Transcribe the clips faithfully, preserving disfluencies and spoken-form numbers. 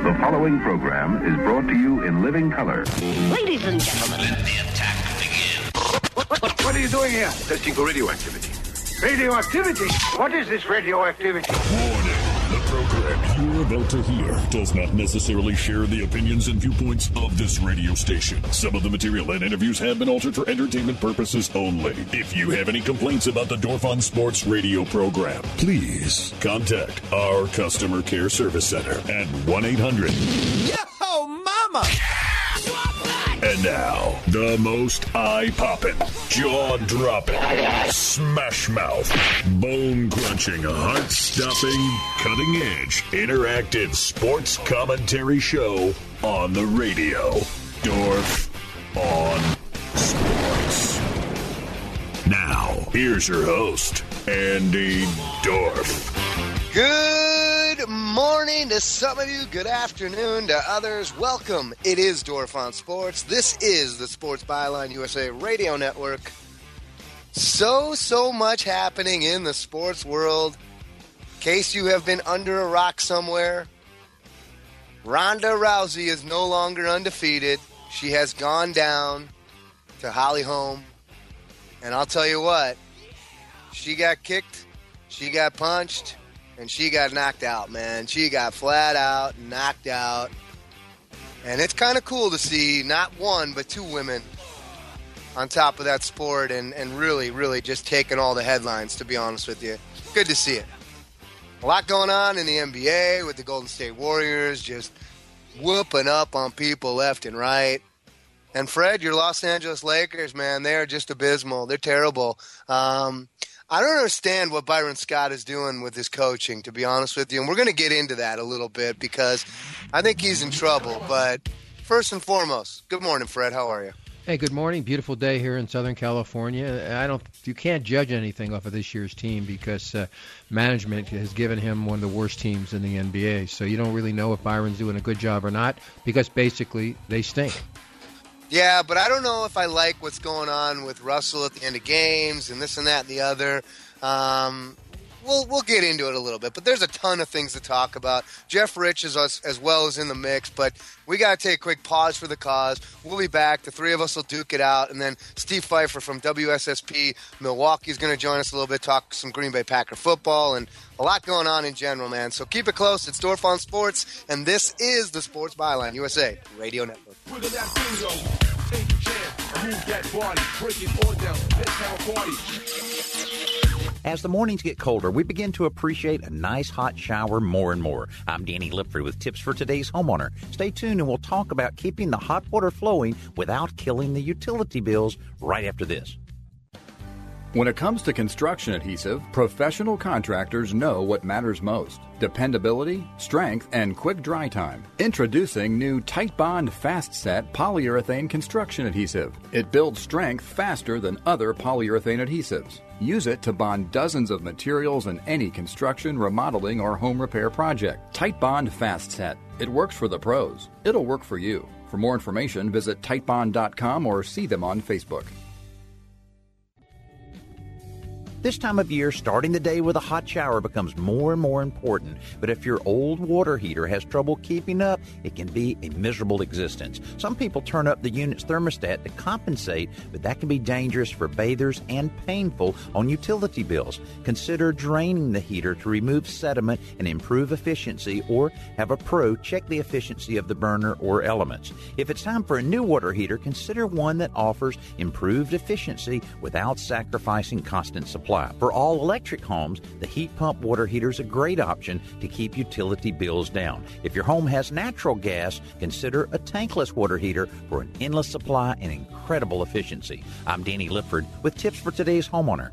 The following program is brought to you in living color. Ladies and gentlemen, let the attack begin. What, what, what are you doing here? Testing for radioactivity. Radioactivity? What is this radioactivity? Warning. The program you're about to hear does not necessarily share the opinions and viewpoints of this radio station. Some of the material and interviews have been altered for entertainment purposes only. If you have any complaints about the Dorf on Sports radio program, please contact our customer care service center at one eight hundred Yo, mama! And now, the most eye-popping, jaw-dropping, smash-mouth, bone-crunching, heart-stopping, cutting-edge, interactive sports commentary show on the radio. Dorf on Sports. Now, here's your host, Andy Dorf. Good morning to some of you. Good afternoon to others. Welcome. It is Dorf on Sports. This is the Sports Byline U S A Radio Network. So, so much happening in the sports world. In case you have been under a rock somewhere, Ronda Rousey is no longer undefeated. She has gone down to Holly Holm. And I'll tell you what, she got kicked, she got punched, and she got knocked out, man. She got flat out, knocked out. And it's kind of cool to see not one, but two women on top of that sport and, and really, really just taking all the headlines, to be honest with you. Good to see it. A lot going on in the N B A with the Golden State Warriors just whooping up on people left and right. And Fred, your Los Angeles Lakers, man, they're just abysmal. They're terrible. Um... I don't understand what Byron Scott is doing with his coaching, to be honest with you. And we're going to get into that a little bit because I think he's in trouble. But first and foremost, good morning, Fred. How are you? Hey, good morning. Beautiful day here in Southern California. I don't, you can't judge anything off of this year's team because uh, management has given him one of the worst teams in the N B A. So you don't really know if Byron's doing a good job or not because basically they stink. Yeah, but I don't know if I like what's going on with Russell at the end of games and this and that and the other. Um, we'll we'll get into it a little bit, but there's a ton of things to talk about. Jeff Rich is as, as well as in the mix, but we got to take a quick pause for the cause. We'll be back. The three of us will duke it out, and then Steve Pfeiffer from W S S P Milwaukee is going to join us a little bit, talk some Green Bay Packer football, and a lot going on in general, man. So keep it close. It's Dorf on Sports, and this is the Sports Byline U S A Radio Network. As the mornings get colder, we begin to appreciate a nice hot shower more and more. I'm Danny Lipford with tips for today's homeowner. Stay tuned and we'll talk about keeping the hot water flowing without killing the utility bills right after this. When it comes to construction adhesive, professional contractors know what matters most: dependability, strength, and quick dry time. Introducing new Titebond Fast Set polyurethane construction adhesive. It builds strength faster than other polyurethane adhesives. Use it to bond dozens of materials in any construction, remodeling, or home repair project. Titebond Fast Set. It works for the pros. It'll work for you. For more information, visit titebond dot com or see them on Facebook. This time of year, starting the day with a hot shower becomes more and more important. But if your old water heater has trouble keeping up, it can be a miserable existence. Some people turn up the unit's thermostat to compensate, but that can be dangerous for bathers and painful on utility bills. Consider draining the heater to remove sediment and improve efficiency, or have a pro check the efficiency of the burner or elements. If it's time for a new water heater, consider one that offers improved efficiency without sacrificing constant supply. For all electric homes, the heat pump water heater is a great option to keep utility bills down. If your home has natural gas, consider a tankless water heater for an endless supply and incredible efficiency. I'm Danny Lipford with tips for today's homeowner.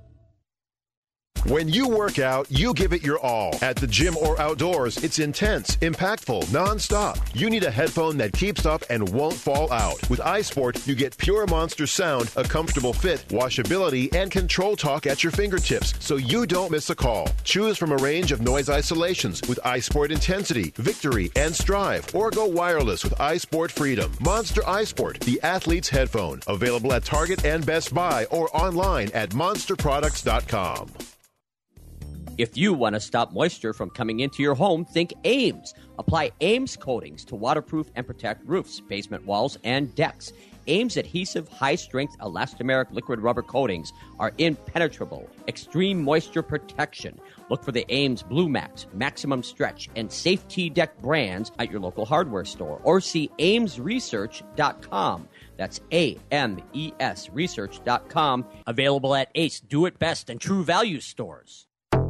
When you work out, you give it your all. At the gym or outdoors, it's intense, impactful, nonstop. You need a headphone that keeps up and won't fall out. With iSport, you get pure monster sound, a comfortable fit, washability, and control talk at your fingertips, so you don't miss a call. Choose from a range of noise isolations with iSport Intensity, Victory, and Strive, or go wireless with iSport Freedom. Monster iSport, the athlete's headphone. Available at Target and Best Buy or online at monster products dot com. If you want to stop moisture from coming into your home, think Ames. Apply Ames coatings to waterproof and protect roofs, basement walls, and decks. Ames adhesive, high-strength elastomeric liquid rubber coatings are impenetrable, extreme moisture protection. Look for the Ames Blue Max, Maximum Stretch, and Safety Deck brands at your local hardware store, or see ames research dot com. That's A M E S research dot com. Available at Ace, Do It Best, and True Value stores.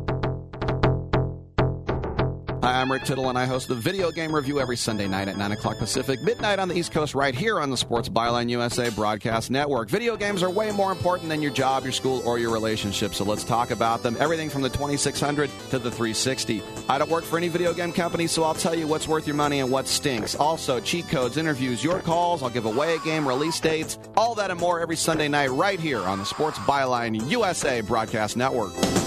Hi, I'm Rick Tittle, and I host the Video Game Review every Sunday night at nine o'clock Pacific, midnight on the East Coast, right here on the Sports Byline U S A Broadcast Network. Video games are way more important than your job, your school, or your relationship, so let's talk about them. Everything from the twenty-six hundred to the three sixty. I don't work for any video game company, so I'll tell you what's worth your money and what stinks. Also, cheat codes, interviews, your calls. I'll give away a game, release dates, all that and more every Sunday night right here on the Sports Byline U S A Broadcast Network.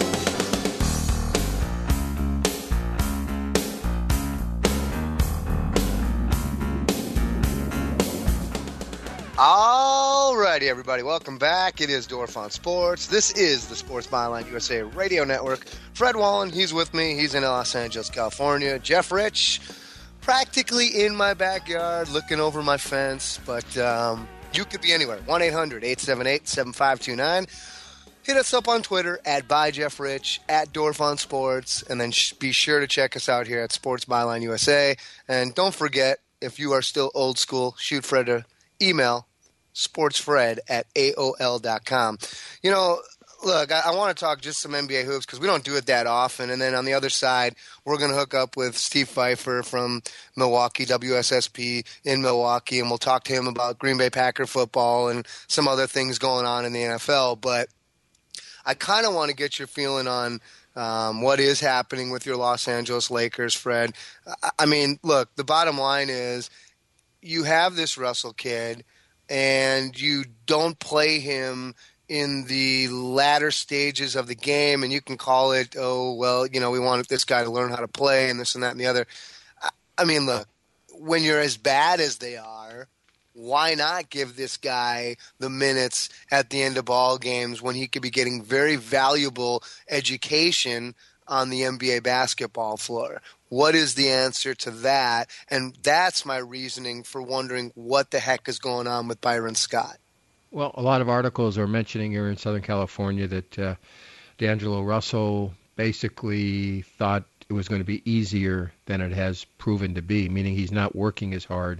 All righty, everybody. Welcome back. It is Dorf on Sports. This is the Sports Byline U S A Radio Network. Fred Wallen, he's with me. He's in Los Angeles, California. Jeff Rich, practically in my backyard, looking over my fence. But um, you could be anywhere. one eight hundred eight seven eight seven five two nine. Hit us up on Twitter at ByJeffRich, at Dorf on Sports, and then sh- be sure to check us out here at Sports Byline U S A. And don't forget, if you are still old school, shoot Fred a email, sportsfred at A O L dot com. You know, look, I, I want to talk just some N B A hoops because we don't do it that often. And then on the other side, we're going to hook up with Steve Pfeiffer from Milwaukee, W S S P in Milwaukee, and we'll talk to him about Green Bay Packer football and some other things going on in the N F L. But I kind of want to get your feeling on um, what is happening with your Los Angeles Lakers, Fred. I, I mean, look, the bottom line is, you have this Russell kid, and you don't play him in the latter stages of the game, and you can call it, oh, well, you know, we want this guy to learn how to play and this and that and the other. I, I mean, look, when you're as bad as they are, why not give this guy the minutes at the end of ball games when he could be getting very valuable education on the N B A basketball floor? What is the answer to that? And that's my reasoning for wondering what the heck is going on with Byron Scott. Well, a lot of articles are mentioning here in Southern California that uh, D'Angelo Russell basically thought it was going to be easier than it has proven to be, meaning he's not working as hard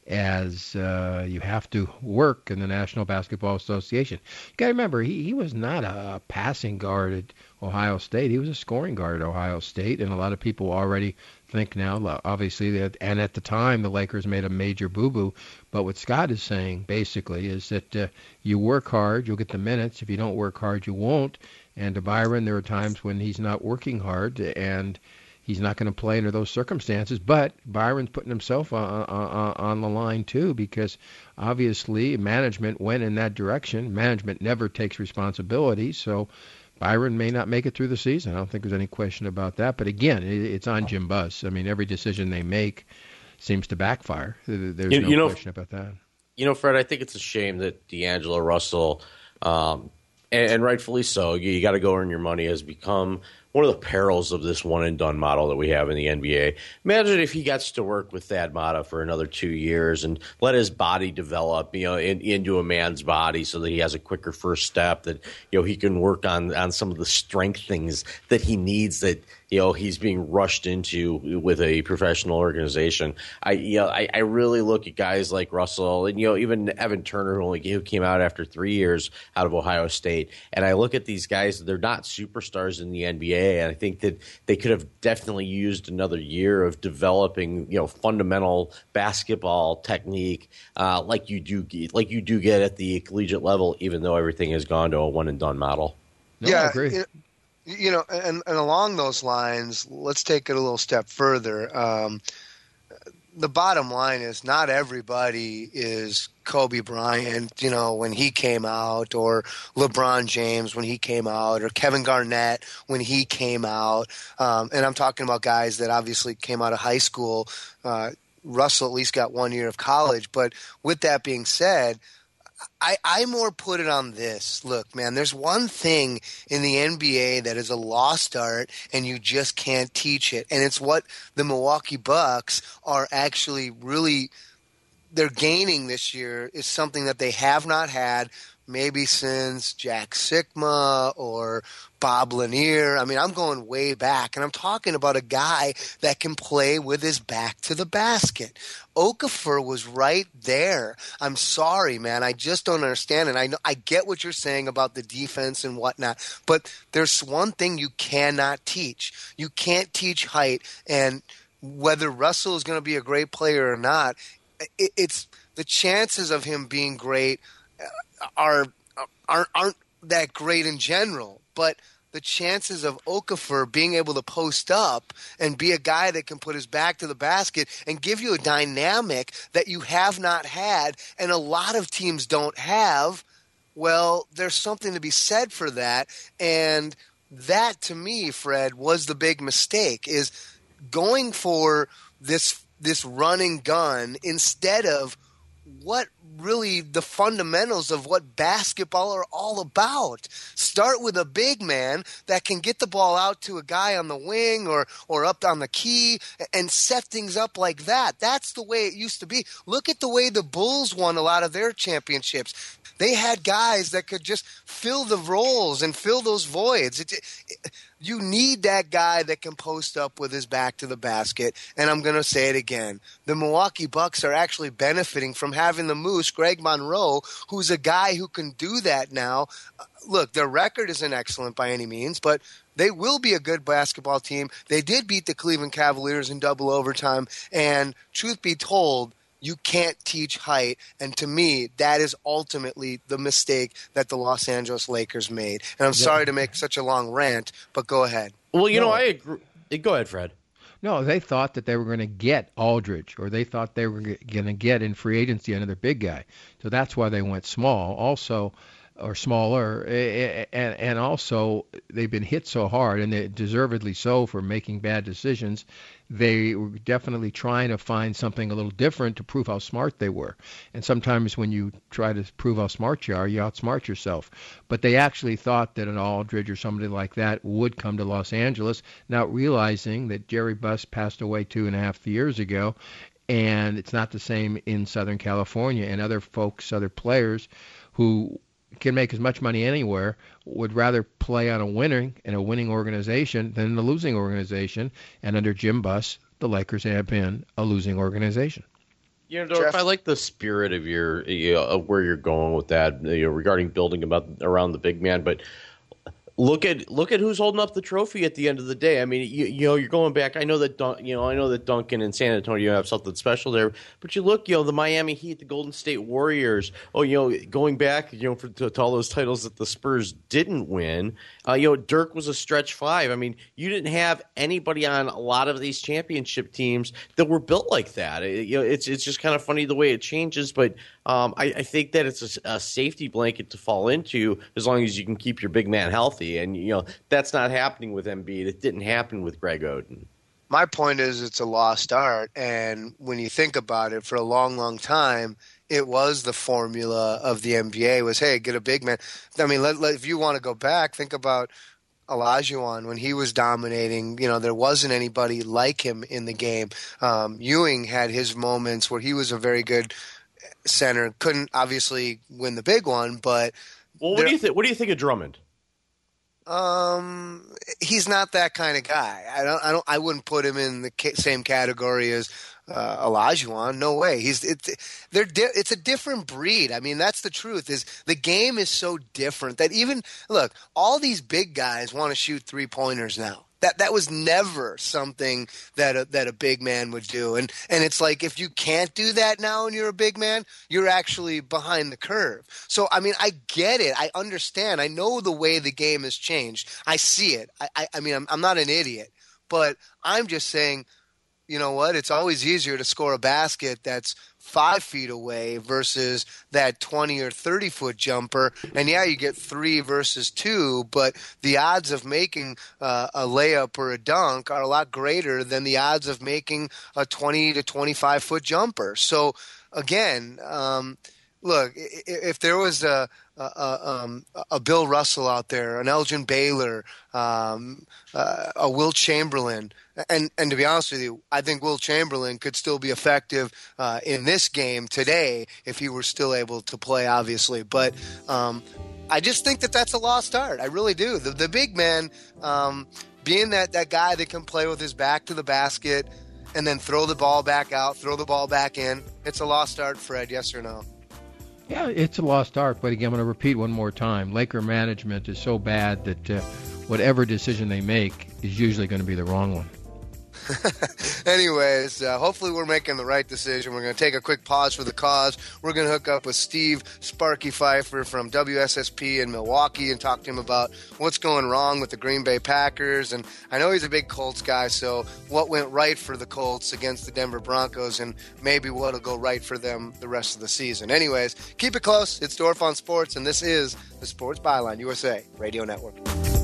as uh, you have to work in the National Basketball Association. You got to remember, he, he was not a passing guard at Ohio State. He was a scoring guard at Ohio State, and a lot of people already think now, obviously, that, and at the time, the Lakers made a major boo-boo. But what Scott is saying, basically, is that uh, you work hard, you'll get the minutes. If you don't work hard, you won't. And to Byron, there are times when he's not working hard, and he's not going to play under those circumstances. But Byron's putting himself on, on, on the line, too, because obviously management went in that direction. Management never takes responsibility, so Byron may not make it through the season. I don't think there's any question about that. But again, it's on Jim Buss. I mean, every decision they make seems to backfire. There's you, no you know, question about that. You know, Fred, I think it's a shame that D'Angelo Russell, um, and, and rightfully so, you, you got to go earn your money, has become one of the perils of this one-and-done model that we have in the N B A. Imagine if he gets to work with Thad Matta for another two years and let his body develop, you know, in, into a man's body so that he has a quicker first step, that, you know, he can work on, on some of the strength things that he needs that, you know, he's being rushed into with a professional organization. I, you know, I, I really look at guys like Russell and, you know, even Evan Turner, who only who came out after three years out of Ohio State. And I look at these guys, they're not superstars in the N B A. And I think that they could have definitely used another year of developing, you know, fundamental basketball technique, uh, like you do, like you do get at the collegiate level, even though everything has gone to a one and done model. No, yeah, I agree. You, you know, and, and along those lines, let's take it a little step further. Um, the bottom line is not everybody is Kobe Bryant, you know, when he came out, or LeBron James when he came out, or Kevin Garnett when he came out. Um, and I'm talking about guys that obviously came out of high school. Uh, Russell at least got one year of college. But with that being said, I, I more put it on this. Look, man, there's one thing in the N B A that is a lost art, and you just can't teach it. And it's what the Milwaukee Bucks are actually really – they're gaining this year is something that they have not had maybe since Jack Sikma or Bob Lanier. I mean, I'm going way back, and I'm talking about a guy that can play with his back to the basket. Okafor was right there. I'm sorry, man. I just don't understand it. I know, I get what you're saying about the defense and whatnot, but there's one thing you cannot teach. You can't teach height, and whether Russell is going to be a great player or not, it, it's the chances of him being great are aren't, aren't that great in general, but the chances of Okafor being able to post up and be a guy that can put his back to the basket and give you a dynamic that you have not had and a lot of teams don't have, well, there's something to be said for that. And that, to me, Fred, was the big mistake, is going for this this running gun instead of what really the fundamentals of what basketball are all about. Start with a big man that can get the ball out to a guy on the wing or or up on the key and set things up like that. That's the way it used to be. Look at the way the Bulls won a lot of their championships. They had guys that could just fill the roles and fill those voids. It, it, you need that guy that can post up with his back to the basket. And I'm going to say it again. The Milwaukee Bucks are actually benefiting from having the Moose, Greg Monroe, who's a guy who can do that now. Uh, look, their record isn't excellent by any means, but they will be a good basketball team. They did beat the Cleveland Cavaliers in double overtime. And truth be told, you can't teach height, and to me, that is ultimately the mistake that the Los Angeles Lakers made. And I'm sorry to make such a long rant, but go ahead. Well, you No. know, I agree. Go ahead, Fred. No, they thought that they were going to get Aldridge, or they thought they were going to get in free agency another big guy. So that's why they went small. Also, or smaller, and and also they've been hit so hard, and they deservedly so, for making bad decisions. They were definitely trying to find something a little different to prove how smart they were. And sometimes when you try to prove how smart you are, you outsmart yourself. But they actually thought that an Aldridge or somebody like that would come to Los Angeles, not realizing that Jerry Buss passed away two and a half years ago, and it's not the same in Southern California, and other folks, other players who can make as much money anywhere would rather play on a winning in a winning organization than in a losing organization. And under Jim Buss, the Lakers have been a losing organization. You know, Dorf, I like the spirit of your, you know, of where you're going with that, you know, regarding building about around the big man, but Look at look at who's holding up the trophy at the end of the day. I mean, you, you know, you're going back. I know that Dun- you know, I know that Duncan and San Antonio have something special there. But you look, you know, the Miami Heat, the Golden State Warriors. Oh, you know, going back, you know, for, to, to all those titles that the Spurs didn't win. Uh, you know, Dirk was a stretch five. I mean, you didn't have anybody on a lot of these championship teams that were built like that. It, you know, it's it's just kind of funny the way it changes. But um, I, I think that it's a, a safety blanket to fall into as long as you can keep your big man healthy. And, you know, that's not happening with Embiid. It didn't happen with Greg Oden. My point is it's a lost art. And when you think about it, for a long, long time, it was the formula of the N B A was, hey, get a big man. I mean, let, let, if you want to go back, think about Olajuwon when he was dominating. You know, there wasn't anybody like him in the game. Um, Ewing had his moments where he was a very good center. Couldn't obviously win the big one, but well, what there, do you think? What do you think of Drummond? Um, he's not that kind of guy. I don't. I don't. I wouldn't put him in the ca- same category as uh, Olajuwon. No way. He's. It's. They're. Di- it's a different breed. I mean, that's the truth. Is the game is so different that even look, all these big guys want to shoot three pointers now. That that was never something that a, that a big man would do. And and it's like if you can't do that now and you're a big man, you're actually behind the curve. So, I mean, I get it. I understand. I know the way the game has changed. I see it. I, I, I mean, I'm, I'm not an idiot. But I'm just saying, you know what? It's always easier to score a basket that's five feet away versus that twenty or thirty foot jumper. And yeah, you get three versus two, but the odds of making uh, a layup or a dunk are a lot greater than the odds of making a twenty to twenty-five foot jumper. So again, um, look, if there was a a, a, um, a Bill Russell out there, an Elgin Baylor, um, uh, a Will Chamberlain, and and to be honest with you, I think Will Chamberlain could still be effective uh, in this game today if he were still able to play, obviously. But um, I just think that that's a lost art. I really do. The, the big man, um, being that, that guy that can play with his back to the basket and then throw the ball back out, throw the ball back in, it's a lost art, Fred, yes or no? Yeah, it's a lost art, but again, I'm going to repeat one more time. Laker management is so bad that uh, whatever decision they make is usually going to be the wrong one. Anyways, uh, hopefully we're making the right decision. We're going to take a quick pause for the cause. We're going to hook up with Steve Sparky Pfeiffer from W S S P in Milwaukee and talk to him about what's going wrong with the Green Bay Packers. And I know he's a big Colts guy, so what went right for the Colts against the Denver Broncos and maybe what'll go right for them the rest of the season. Anyways, keep it close. It's Dorf on Sports, and this is the Sports Byline U S A Radio Network.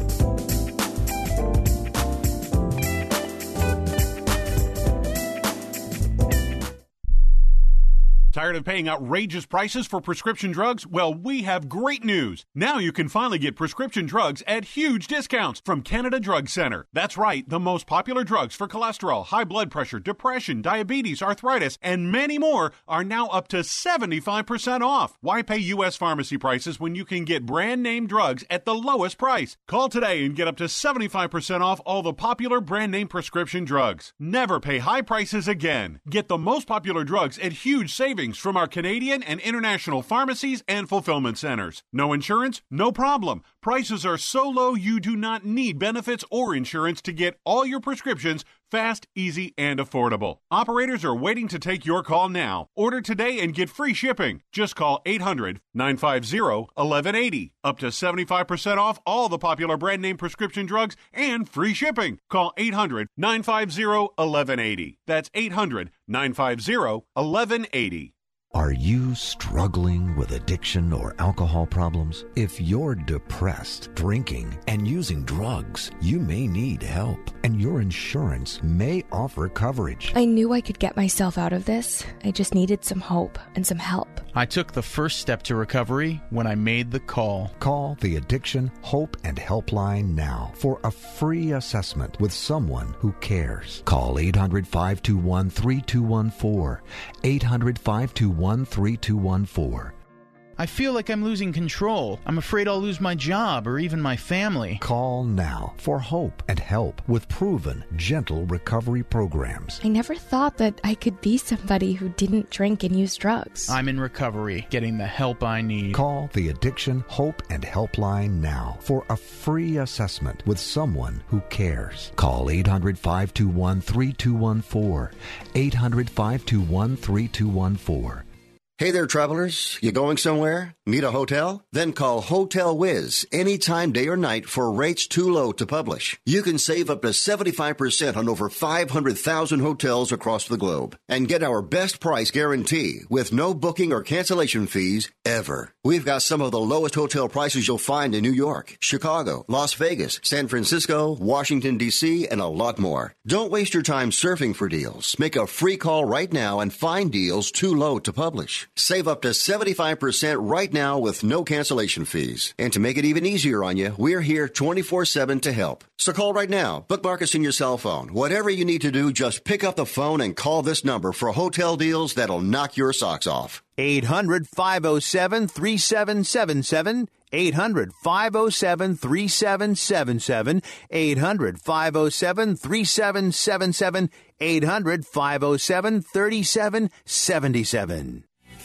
Tired of paying outrageous prices for prescription drugs? Well, we have great news. Now you can finally get prescription drugs at huge discounts from Canada Drug Center. That's right, the most popular drugs for cholesterol, high blood pressure, depression, diabetes, arthritis, and many more are now up to seventy-five percent off. Why pay U S pharmacy prices when you can get brand name drugs at the lowest price? Call today and get up to seventy-five percent off all the popular brand name prescription drugs. Never pay high prices again. Get the most popular drugs at huge savings from our Canadian and international pharmacies and fulfillment centers. No insurance? No problem. Prices are so low you do not need benefits or insurance to get all your prescriptions fast, easy, and affordable. Operators are waiting to take your call now. Order today and get free shipping. Just call eight hundred, nine five zero, one one eight zero. Up to seventy-five percent off all the popular brand name prescription drugs and free shipping. Call eight hundred, nine five zero, one one eight zero. That's eight hundred, nine five zero, one one eight zero. Are you struggling with addiction or alcohol problems? If you're depressed, drinking, and using drugs, you may need help, and your insurance may offer coverage. I knew I could get myself out of this. I just needed some hope and some help. I took the first step to recovery when I made the call. Call the Addiction Hope and Helpline now for a free assessment with someone who cares. Call eight hundred, five two one, three two one four, eight hundred, five two one, three two one four. I feel like I'm losing control. I'm afraid I'll lose my job or even my family. Call now for hope and help with proven, gentle recovery programs. I never thought that I could be somebody who didn't drink and use drugs. I'm in recovery, getting the help I need. Call the Addiction Hope and Helpline now for a free assessment with someone who cares. Call eight hundred, five two one, three two one four, eight hundred, five two one, three two one four. Hey there, travelers. You going somewhere? Need a hotel? Then call Hotel Wiz anytime, day or night, for rates too low to publish. You can save up to seventy-five percent on over five hundred thousand hotels across the globe and get our best price guarantee with no booking or cancellation fees ever. We've got some of the lowest hotel prices you'll find in New York, Chicago, Las Vegas, San Francisco, Washington, D C, and a lot more. Don't waste your time surfing for deals. Make a free call right now and find deals too low to publish. Save up to seventy-five percent right now with no cancellation fees. And to make it even easier on you, we're here twenty-four seven to help. So call right now. Bookmark us in your cell phone. Whatever you need to do, just pick up the phone and call this number for hotel deals that'll knock your socks off. eight hundred, five oh seven, three seven seven seven. eight hundred, five oh seven, three seven seven seven. eight hundred, five oh seven, three seven seven seven. eight hundred, five oh seven, three seven seven seven.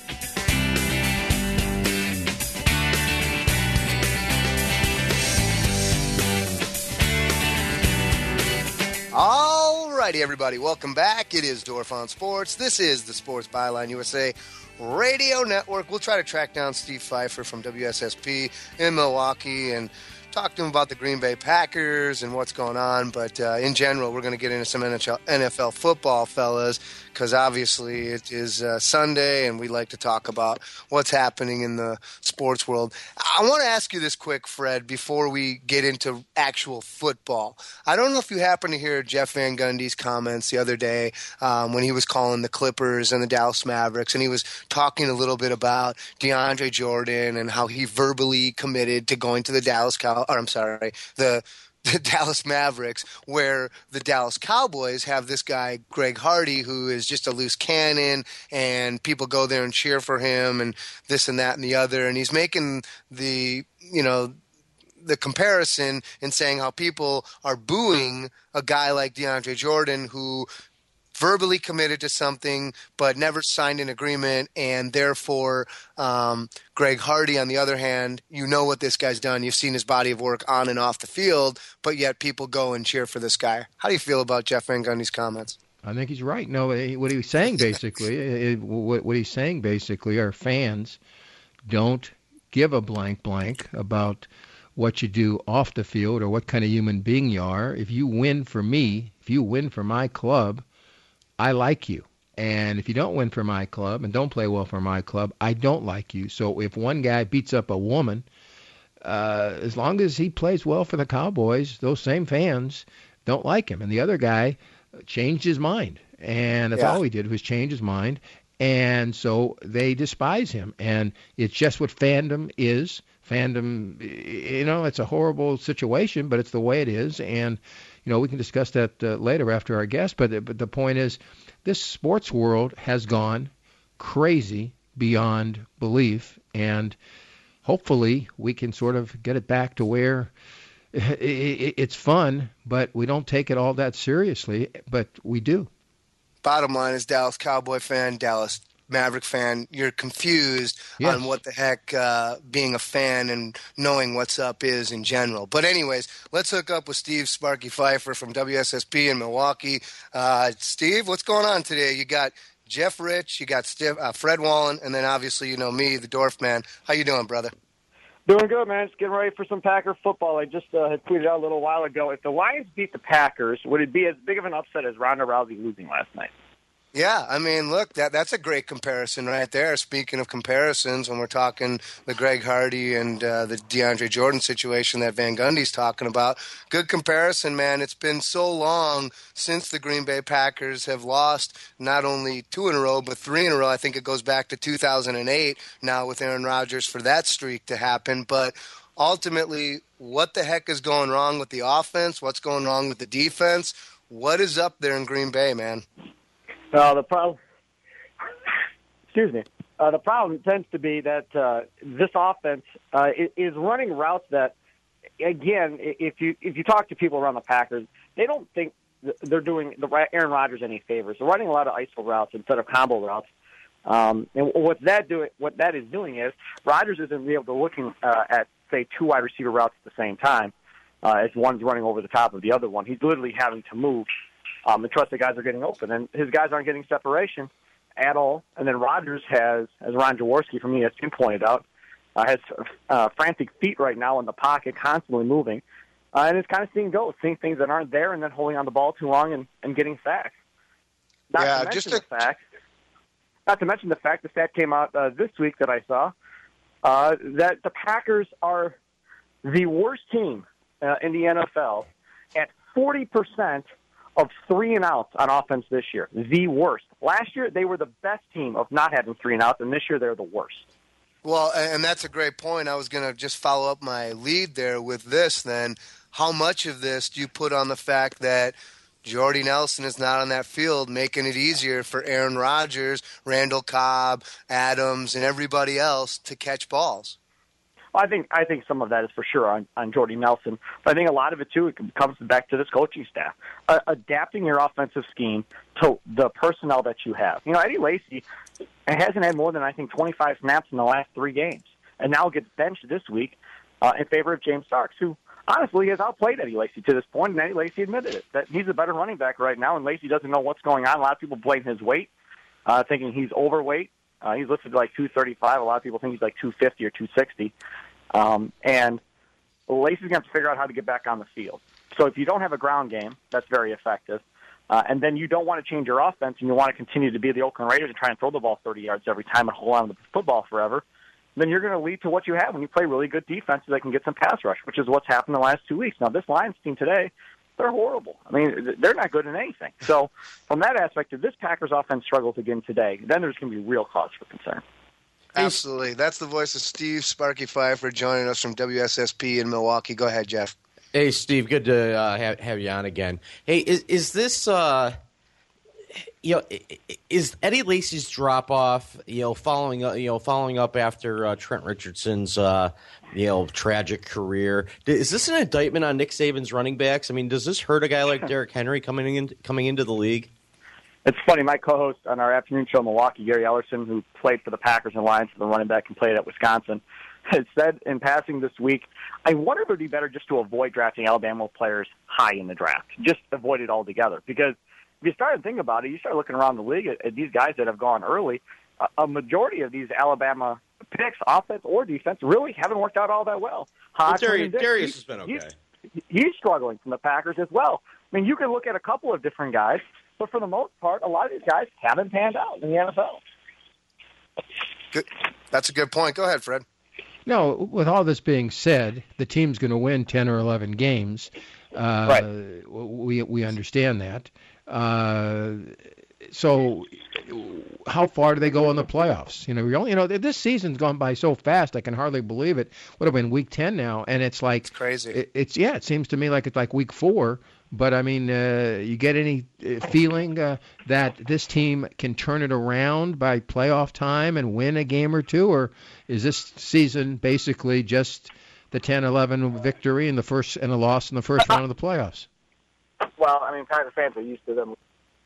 All righty, everybody. Welcome back. It is Dorf on Sports. This is the Sports Byline U S A Radio Network. We'll try to track down Steve Pfeiffer from W S S P in Milwaukee and talk to him about the Green Bay Packers and what's going on. But uh, in general, we're going to get into some N H L, N F L football, fellas, because obviously it is uh, Sunday and we like to talk about what's happening in the sports world. I want to ask you this quick, Fred, before we get into actual football. I don't know if you happened to hear Jeff Van Gundy's comments the other day um, when he was calling the Clippers and the Dallas Mavericks, and he was talking a little bit about DeAndre Jordan and how he verbally committed to going to the Dallas Cow- or I'm sorry, the the Dallas Mavericks, where the Dallas Cowboys have this guy, Greg Hardy, who is just a loose cannon, and people go there and cheer for him and this and that and the other. And he's making the, you know, the comparison and saying how people are booing a guy like DeAndre Jordan who verbally committed to something but never signed an agreement, and therefore um, Greg Hardy, on the other hand, you know what this guy's done. You've seen his body of work on and off the field, but yet people go and cheer for this guy. How do you feel about Jeff Van Gundy's comments? I think he's right. No, what he was saying basically, what he's saying basically are fans don't give a blank blank about what you do off the field or what kind of human being you are. If you win for me, if you win for my club, I like you. And if you don't win for my club and don't play well for my club, I don't like you. So if one guy beats up a woman, uh, as long as he plays well for the Cowboys, those same fans don't like him. And the other guy changed his mind. And that's yeah. all he did was change his mind. And so they despise him. And it's just what fandom is. Fandom, you know, it's a horrible situation, but it's the way it is. And you know, we can discuss that uh, later after our guest, but, but the point is this sports world has gone crazy beyond belief, and hopefully we can sort of get it back to where it's fun, but we don't take it all that seriously, but we do. Bottom line is, Dallas Cowboy fan, Dallas Maverick fan, you're confused yes. on what the heck uh, being a fan and knowing what's up is in general. But anyways, let's hook up with Steve Sparky Pfeiffer from W S S P in Milwaukee. Uh, Steve, what's going on today? You got Jeff Rich, you got Steve, uh, Fred Wallen, and then obviously you know me, the Dorf man. How you doing, brother? Doing good, man. Just getting ready for some Packer football. I just uh, had tweeted out a little while ago, if the Lions beat the Packers, would it be as big of an upset as Ronda Rousey losing last night? Yeah, I mean, look, that that's a great comparison right there. Speaking of comparisons, when we're talking the Greg Hardy and uh, the DeAndre Jordan situation that Van Gundy's talking about, good comparison, man. It's been so long since the Green Bay Packers have lost not only two in a row, but three in a row. I think it goes back to two thousand eight now with Aaron Rodgers for that streak to happen. But ultimately, what the heck is going wrong with the offense? What's going wrong with the defense? What is up there in Green Bay, man? Uh, the problem, excuse me, uh, the problem tends to be that uh, this offense uh, is running routes that, again, if you if you talk to people around the Packers, they don't think they're doing the Aaron Rodgers any favors. They're running a lot of I S O routes instead of combo routes. Um, and what that do what that is doing is Rodgers isn't able to looking uh, at say two wide receiver routes at the same time uh, as one's running over the top of the other one. He's literally having to move. Um, and trust the guys are getting open. And his guys aren't getting separation at all. And then Rodgers has, as Ron Jaworski from E S P N pointed out, uh, has uh, frantic feet right now in the pocket, constantly moving. Uh, and it's kind of seeing ghosts, seeing things that aren't there and then holding on the ball too long and, and getting sacked. Not yeah, to mention just a... the fact, not to mention the fact, the stat came out uh, this week that I saw, uh, that the Packers are the worst team uh, in the N F L at forty percent of three and outs on offense this year. The worst. Last year, they were the best team of not having three and outs, and this year they're the worst. Well, and that's a great point. I was going to just follow up my lead there with this then. How much of this do you put on the fact that Jordy Nelson is not on that field, making it easier for Aaron Rodgers, Randall Cobb, Adams, and everybody else to catch balls? Well, I think I think some of that is for sure on, on Jordy Nelson. But I think a lot of it, too, it comes back to this coaching staff. Uh, adapting your offensive scheme to the personnel that you have. You know, Eddie Lacy hasn't had more than, I think, twenty-five snaps in the last three games, and now gets benched this week uh, in favor of James Starks, who honestly has outplayed Eddie Lacy to this point, and Eddie Lacy admitted it, that he's a better running back right now, and Lacy doesn't know what's going on. A lot of people blame his weight, uh, thinking he's overweight. Uh, he's listed like two thirty-five. A lot of people think he's like two fifty or two sixty. Um, and Lacy's going to have to figure out how to get back on the field. So if you don't have a ground game, that's very effective. Uh, and then you don't want to change your offense, and you want to continue to be the Oakland Raiders and try and throw the ball thirty yards every time and hold on to the football forever, then you're going to lead to what you have when you play really good defenses that can get some pass rush, which is what's happened the last two weeks. Now, this Lions team today, they're horrible. I mean, they're not good in anything. So from that aspect, if this Packers offense struggles again today, then there's going to be real cause for concern. Absolutely. That's the voice of Steve Sparky Pfeiffer joining us from W S S P in Milwaukee. Go ahead, Jeff. Hey, Steve, good to uh, have, have you on again. Hey, is, is this, uh, you know, is Eddie Lacy's drop off, you know, following up, you know, following up after uh, Trent Richardson's, uh, you know, tragic career? Is this an indictment on Nick Saban's running backs? I mean, does this hurt a guy like Derrick Henry coming in, coming into the league? It's funny. My co-host on our afternoon show in Milwaukee, Gary Ellerson, who played for the Packers and Lions for the running back and played at Wisconsin, has said in passing this week, I wonder if it would be better just to avoid drafting Alabama players high in the draft. Just avoid it altogether. Because if you start to think about it, you start looking around the league at, at these guys that have gone early, a, a majority of these Alabama picks, offense or defense, really haven't worked out all that well. well Darius, Darius has been okay. He's, he's struggling from the Packers as well. I mean, you can look at a couple of different guys, but for the most part, a lot of these guys haven't panned out in the N F L. Good. That's a good point. Go ahead, Fred. No, with all this being said, the team's going to win ten or eleven games. Uh, right. We we understand that. Uh, so, how far do they go in the playoffs? You know, we only, you know, this season's gone by so fast. I can hardly believe it. Would have been week ten now, and it's like it's crazy. It, it's yeah. It seems to me like it's like week four. But, I mean, uh, you get any feeling uh, that this team can turn it around by playoff time and win a game or two? Or is this season basically just the ten eleven victory and the first and a loss in the first round of the playoffs? Well, I mean, Packers fans are used to them.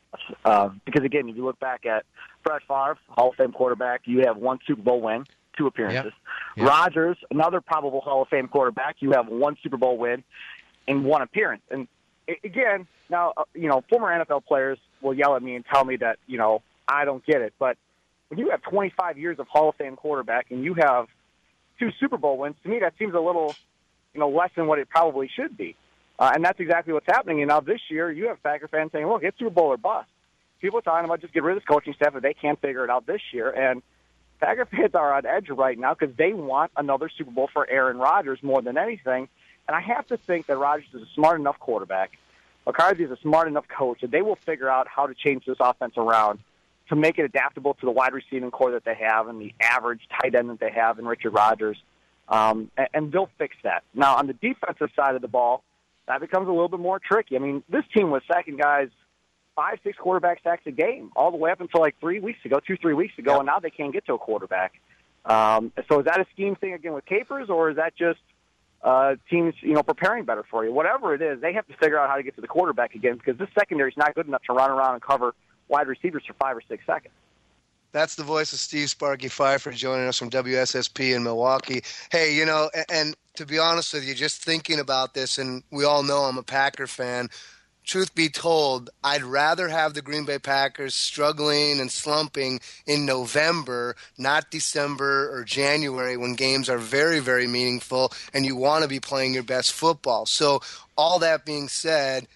Uh, because, again, if you look back at Brett Favre, Hall of Fame quarterback, you have one Super Bowl win, two appearances. Yep. Yep. Rodgers, another probable Hall of Fame quarterback, you have one Super Bowl win and one appearance. And again, now, uh, you know, former N F L players will yell at me and tell me that, you know, I don't get it. But when you have twenty-five years of Hall of Fame quarterback and you have two Super Bowl wins, to me that seems a little, you know, less than what it probably should be. Uh, and that's exactly what's happening. And now this year you have Packer fans saying, look, it's Super Bowl or bust. People are talking about just get rid of this coaching staff if they can't figure it out this year. And Packer fans are on edge right now because they want another Super Bowl for Aaron Rodgers more than anything. And I have to think that Rodgers is a smart enough quarterback. McCarthy is a smart enough coach that they will figure out how to change this offense around to make it adaptable to the wide receiving core that they have and the average tight end that they have in Richard Rodgers. Um, and, and they'll fix that. Now, on the defensive side of the ball, that becomes a little bit more tricky. I mean, this team was sacking guys five, six quarterback sacks a game all the way up until like three weeks ago, two, three weeks ago, yep. and now they can't get to a quarterback. Um, so is that a scheme thing again with Capers, or is that just uh, teams, you know, preparing better for you? Whatever it is, they have to figure out how to get to the quarterback again because this secondary is not good enough to run around and cover wide receivers for five or six seconds. That's the voice of Steve Sparky Pfeiffer joining us from W S S P in Milwaukee. Hey, you know, and, and to be honest with you, just thinking about this, and we all know I'm a Packer fan, truth be told, I'd rather have the Green Bay Packers struggling and slumping in November, not December or January when games are very, very meaningful and you want to be playing your best football. So all that being said,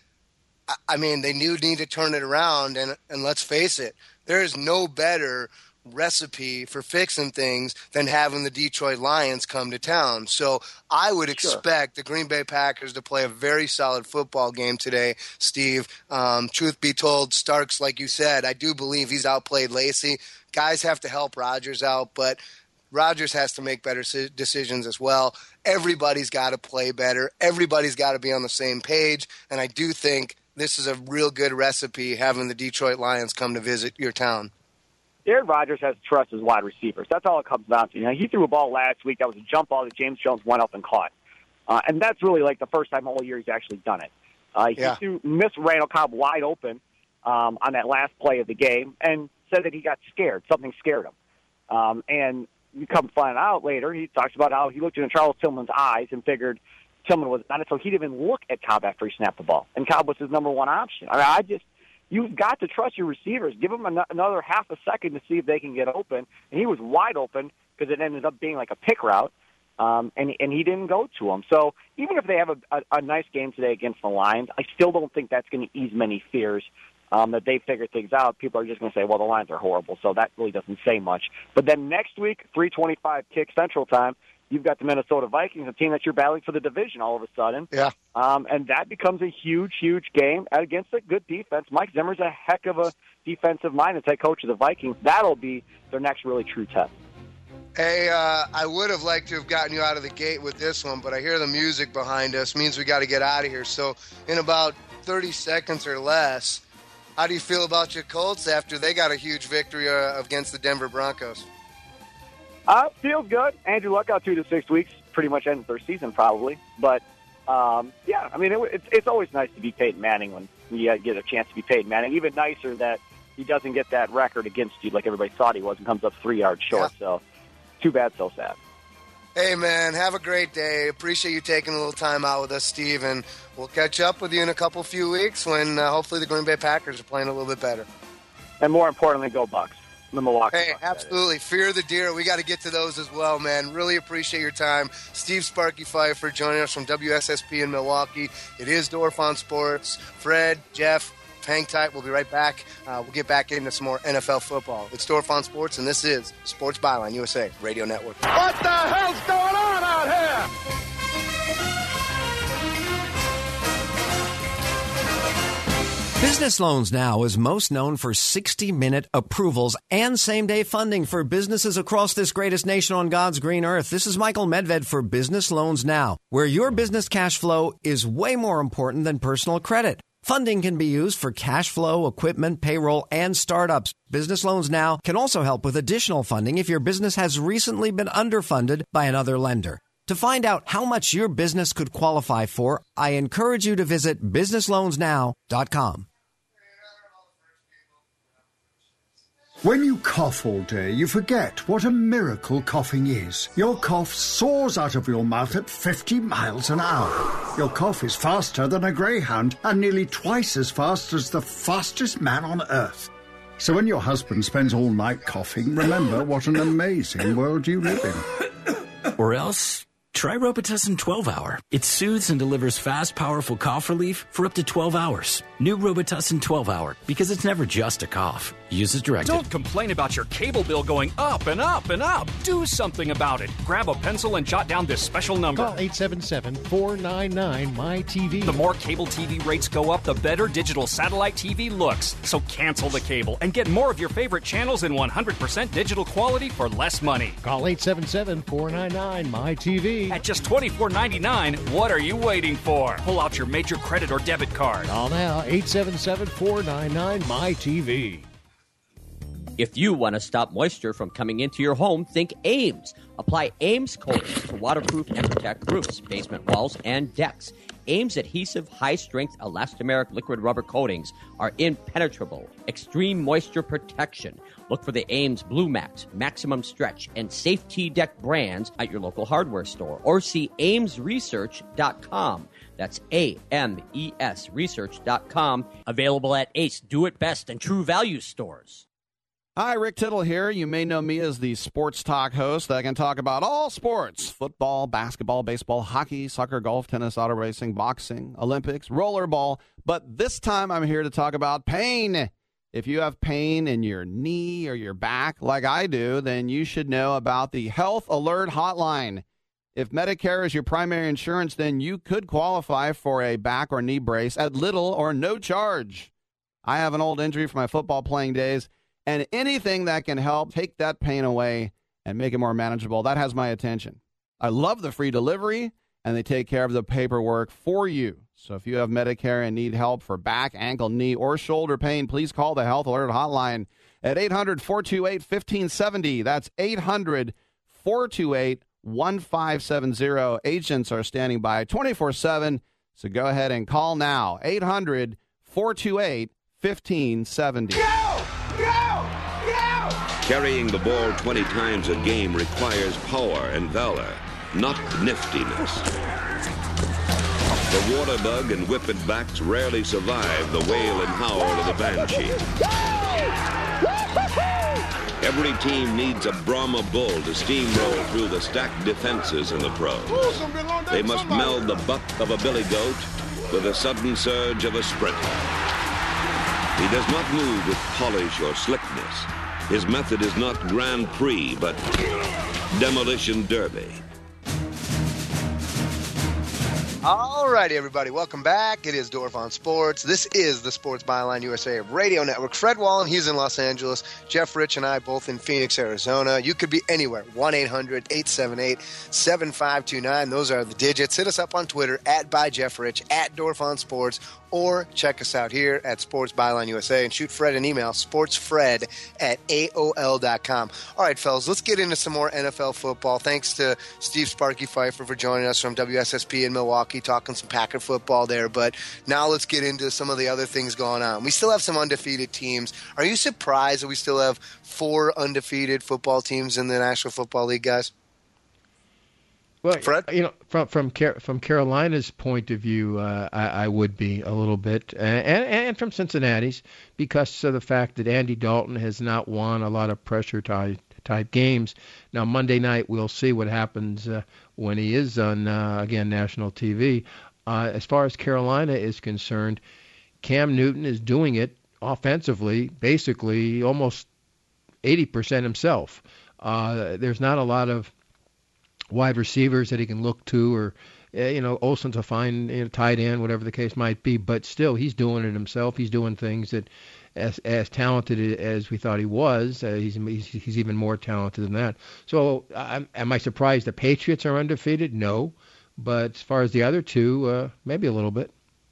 I mean, they do need to turn it around, and, and let's face it, there is no better recipe for fixing things than having the Detroit Lions come to town. So I would expect sure. the Green Bay Packers to play a very solid football game today, Steve. Um, truth be told, Starks, like you said, I do believe he's outplayed Lacy. Guys have to help Rodgers out, but Rodgers has to make better decisions as well. Everybody's got to play better. Everybody's got to be on the same page, and I do think this is a real good recipe having the Detroit Lions come to visit your town. Aaron Rodgers has to trust his wide receivers. That's all it comes down to. You know, he threw a ball last week that was a jump ball that James Jones went up and caught. Uh, and that's really like the first time all year he's actually done it. Uh, he yeah. threw, missed Randall Cobb wide open um, on that last play of the game and said that he got scared. Something scared him. Um, and you come find out later, he talks about how he looked into Charles Tillman's eyes and figured Tillman was not it, so he didn't even look at Cobb after he snapped the ball. And Cobb was his number one option. I mean, I just, you've got to trust your receivers. Give them an- another half a second to see if they can get open. And he was wide open because it ended up being like a pick route, um, and, and he didn't go to him. So even if they have a, a, a nice game today against the Lions, I still don't think that's going to ease many fears um, that they figure things out, people are just going to say, well, the Lions are horrible, so that really doesn't say much. But then next week, three twenty-five kick Central Time, you've got the Minnesota Vikings, a team that you're battling for the division all of a sudden. Yeah. Um, and that becomes a huge, huge game against a good defense. Mike Zimmer's a heck of a defensive mind as head coach of the Vikings. That'll be their next really true test. Hey, uh, I would have liked to have gotten you out of the gate with this one, but I hear the music behind us. Means we got to get out of here. So in about thirty seconds or less, how do you feel about your Colts after they got a huge victory uh, against the Denver Broncos? Uh, feels good. Andrew Luck out two to six weeks, pretty much ends their season probably. But, um, yeah, I mean, it, it's, it's always nice to be Peyton Manning when you get a chance to be Peyton Manning. Even nicer that he doesn't get that record against you like everybody thought he was and comes up three yards short. Yeah. So, too bad, so sad. Hey, man, have a great day. Appreciate you taking a little time out with us, Steve, and we'll catch up with you in a couple few weeks when uh, hopefully the Green Bay Packers are playing a little bit better. And more importantly, go Bucks. The Milwaukee Hey, Bucks, absolutely. Fear the deer. We got to get to those as well, man. Really appreciate your time. Steve Sparky Pfeiffer joining us from W S S P in Milwaukee. It is Dorf on Sports. Fred, Jeff, hang tight. We'll be right back. Uh, we'll get back into some more N F L football. It's Dorf on Sports, and this is Sports Byline U S A Radio Network. What the hell's going on out here? Business Loans Now is most known for sixty-minute approvals and same-day funding for businesses across this greatest nation on God's green earth. This is Michael Medved for Business Loans Now, where your business cash flow is way more important than personal credit. Funding can be used for cash flow, equipment, payroll, and startups. Business Loans Now can also help with additional funding if your business has recently been underfunded by another lender. To find out how much your business could qualify for, I encourage you to visit business loans now dot com. When you cough all day, you forget what a miracle coughing is. Your cough soars out of your mouth at fifty miles an hour. Your cough is faster than a greyhound and nearly twice as fast as the fastest man on earth. So when your husband spends all night coughing, remember what an amazing world you live in. Or else, try Robitussin twelve hour. It soothes and delivers fast, powerful cough relief for up to twelve hours. New Robitussin twelve hour, because it's never just a cough. Use as directed. Don't complain about your cable bill going up and up and up. Do something about it. Grab a pencil and jot down this special number. Call eight seven seven, four nine nine, M Y T V. The more cable T V rates go up, the better digital satellite T V looks. So cancel the cable and get more of your favorite channels in one hundred percent digital quality for less money. Call eight seven seven, four nine nine, M Y T V. At just twenty-four ninety-nine, what are you waiting for? Pull out your major credit or debit card. Call now, eight seven seven, four nine nine, M Y T V. If you want to stop moisture from coming into your home, think Ames. Apply Ames coatings to waterproof and protect roofs, basement walls, and decks. Ames adhesive, high-strength, elastomeric liquid rubber coatings are impenetrable. Extreme moisture protection. Look for the Ames Blue Max, Maximum Stretch, and Safety Deck brands at your local hardware store, or see ames research dot com. That's A M E S research dot com. Available at Ace Do It Best and True Value stores. Hi, Rick Tittle here. You may know me as the sports talk host that can talk about all sports: football, basketball, baseball, hockey, soccer, golf, tennis, auto racing, boxing, Olympics, rollerball. But this time I'm here to talk about pain. If you have pain in your knee or your back like I do, then you should know about the Health Alert Hotline. If Medicare is your primary insurance, then you could qualify for a back or knee brace at little or no charge. I have an old injury from my football playing days, and anything that can help take that pain away and make it more manageable, that has my attention. I love the free delivery, and they take care of the paperwork for you. So if you have Medicare and need help for back, ankle, knee, or shoulder pain, please call the Health Alert Hotline at eight hundred, four two eight, one five seven zero. That's eight hundred, four two eight, one five seven zero. Agents are standing by twenty-four seven, so go ahead and call now. eight hundred, four two eight, one five seven zero. Carrying the ball twenty times a game requires power and valor, not niftiness. The water bug and whippet backs rarely survive the wail and howl of the banshee. Every team needs a Brahma bull to steamroll through the stacked defenses in the pros. They must meld the buck of a billy goat with the sudden surge of a sprinter. He does not move with polish or slickness. His method is not Grand Prix, but demolition derby. All righty, everybody. Welcome back. It is Dorf on Sports. This is the Sports Byline U S A Radio Network. Fred Wallen, he's in Los Angeles. Jeff Rich and I both in Phoenix, Arizona. You could be anywhere. one eight hundred eight seven eight seven five two nine. Those are the digits. Hit us up on Twitter, at by Jeff Rich, at Dorf on Sports, or check us out here at Sports Byline U S A and shoot Fred an email, sportsfred at A O L dot com. All right, fellas, let's get into some more N F L football. Thanks to Steve Sparky Pfeiffer for joining us from W S S P in Milwaukee, talking some Packer football there. But now let's get into some of the other things going on. We still have some undefeated teams. Are you surprised that we still have four undefeated football teams in the National Football League, guys? Well, Fred? you know, from from from Carolina's point of view, uh, I, I would be a little bit, and and from Cincinnati's, because of the fact that Andy Dalton has not won a lot of pressure type type games. Now Monday night we'll see what happens uh, when he is on uh, again national T V. Uh, as far as Carolina is concerned, Cam Newton is doing it offensively, basically almost eighty percent himself. Uh, there's not a lot of wide receivers that he can look to, or uh, you know, Olsen's a fine you know, tight end, whatever the case might be. But still, he's doing it himself. He's doing things that, as as talented as we thought he was, uh, he's, he's he's even more talented than that. So, I'm, am I surprised the Patriots are undefeated? No, but as far as the other two, uh, maybe a little bit.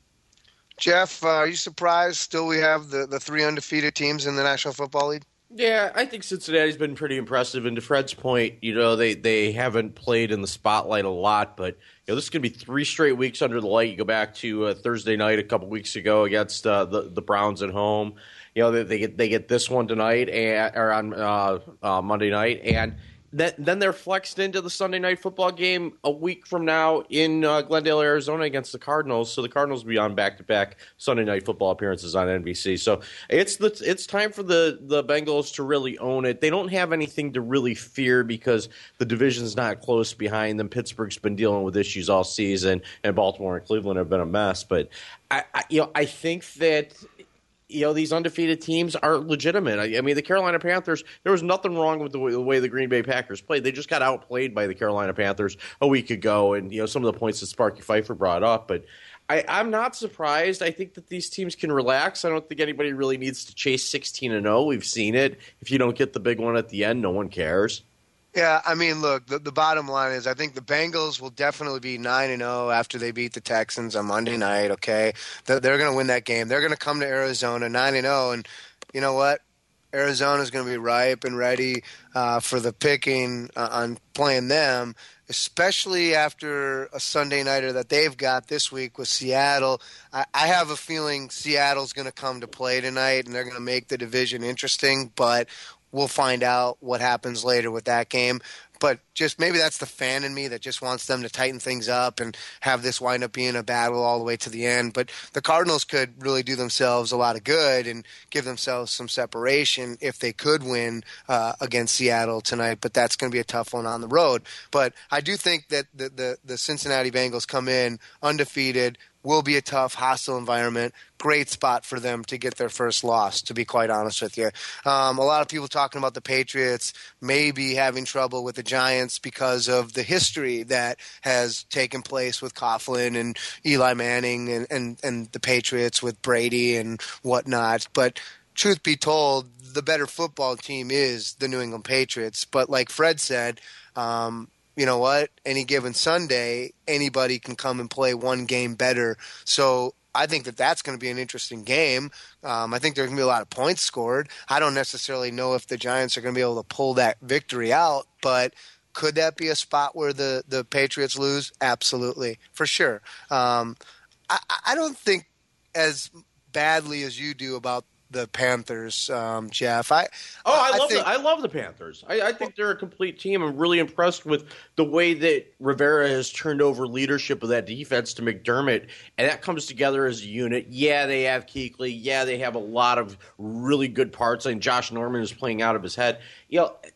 Jeff, uh, are you surprised still we have the, the three undefeated teams in the National Football League? Yeah, I think Cincinnati's been pretty impressive. And to Fred's point, you know, they, they haven't played in the spotlight a lot, but you know, this is going to be three straight weeks under the light. You go back to uh, Thursday night a couple weeks ago against uh, the the Browns at home. You know, they, they get they get this one tonight and or on uh, uh, Monday night, and then then they're flexed into the Sunday night football game a week from now in uh, Glendale, Arizona against the Cardinals. So the Cardinals will be on back-to-back Sunday night football appearances on N B C. So it's the it's time for the, the Bengals to really own it. They don't have anything to really fear because the division's not close behind them. Pittsburgh's been dealing with issues all season, and Baltimore and Cleveland have been a mess. But I, I you know I think that you know, these undefeated teams are legitimate. I, I mean, the Carolina Panthers, there was nothing wrong with the way, the way the Green Bay Packers played. They just got outplayed by the Carolina Panthers a week ago, and, you know, some of the points that Sparky Pfeiffer brought up. But I, I'm not surprised. I think that these teams can relax. I don't think anybody really needs to chase sixteen and oh. We've seen it. If you don't get the big one at the end, no one cares. Yeah, I mean, look, the, the bottom line is I think the Bengals will definitely be nine and oh after they beat the Texans on Monday night, okay? They're, they're going to win that game. They're going to come to Arizona nine and oh, and you know what? Arizona's going to be ripe and ready uh, for the picking uh, on playing them, especially after a Sunday nighter that they've got this week with Seattle. I, I have a feeling Seattle's going to come to play tonight, and they're going to make the division interesting, but we'll find out what happens later with that game. But just maybe that's the fan in me that just wants them to tighten things up and have this wind up being a battle all the way to the end. But the Cardinals could really do themselves a lot of good and give themselves some separation if they could win uh, against Seattle tonight. But that's going to be a tough one on the road. But I do think that the, the, the Cincinnati Bengals come in undefeated, will be a tough, hostile environment. Great spot for them to get their first loss, to be quite honest with you. Um, a lot of people talking about the Patriots maybe having trouble with the Giants because of the history that has taken place with Coughlin and Eli Manning and, and, and the Patriots with Brady and whatnot. But truth be told, the better football team is the New England Patriots. But like Fred said, um, you know what? Any given Sunday, anybody can come and play one game better. So I think that that's going to be an interesting game. Um, I think there's going to be a lot of points scored. I don't necessarily know if the Giants are going to be able to pull that victory out, but could that be a spot where the, the Patriots lose? Absolutely, for sure. Um, I, I don't think as badly as you do about the Panthers, um, Jeff. I oh, I, I love think, the, I love the Panthers. I, I think they're a complete team. I'm really impressed with the way that Rivera has turned over leadership of that defense to McDermott, and that comes together as a unit. Yeah, they have Kuechly. Yeah, they have a lot of really good parts. I mean, Josh Norman is playing out of his head. You know, I,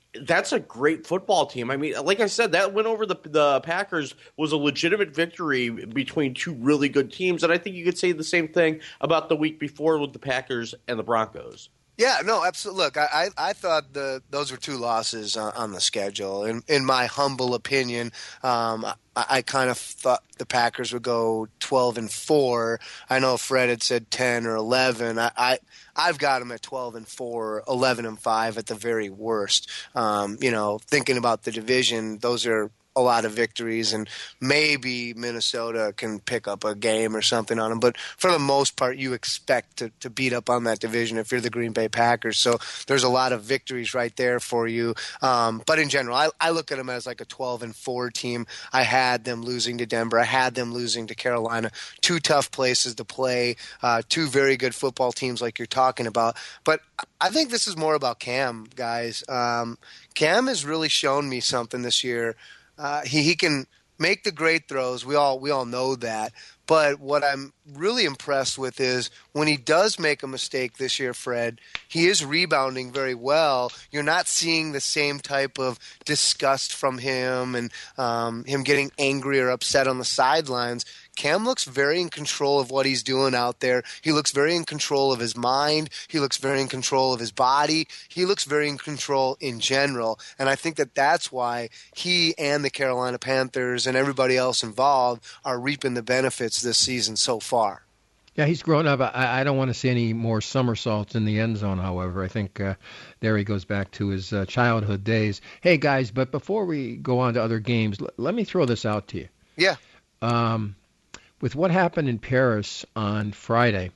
that's a great football team. I mean, like I said, that win over the the Packers was a legitimate victory between two really good teams, and I think you could say the same thing about the week before with the Packers and the Broncos. Yeah, no, absolutely. Look, I, I, I thought the those were two losses on, on the schedule. In, in my humble opinion, um, I, I kind of thought the Packers would go twelve and four. I know Fred had said ten or eleven. I, I I've got them at twelve and four, eleven and five at the very worst. Um, you know, thinking about the division, those are a lot of victories, and maybe Minnesota can pick up a game or something on them. But for the most part, you expect to, to beat up on that division if you're the Green Bay Packers. So there's a lot of victories right there for you. Um, but in general, I, I look at them as like a twelve and four team. I had them losing to Denver. I had them losing to Carolina. Two tough places to play. Uh, two very good football teams like you're talking about. But I think this is more about Cam, guys. Um, Cam has really shown me something this year. Uh, he, he can make the great throws. We all we all know that. But what I'm really impressed with is when he does make a mistake this year, Fred, he is rebounding very well. You're not seeing the same type of disgust from him and um, him getting angry or upset on the sidelines. Cam looks very in control of what he's doing out there. He looks very in control of his mind. He looks very in control of his body. He looks very in control in general. And I think that that's why he and the Carolina Panthers and everybody else involved are reaping the benefits this season so far. Yeah, he's grown up. I, I don't want to see any more somersaults in the end zone, however. I think uh, there he goes back to his uh, childhood days. Hey, guys, but before we go on to other games, l- let me throw this out to you. Yeah. Um, with what happened in Paris on Friday,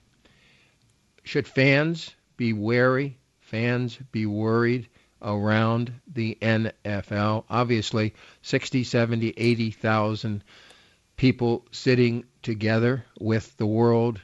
should fans be wary, fans be worried around the N F L? Obviously, sixty, seventy, eighty thousand people sitting together with the world,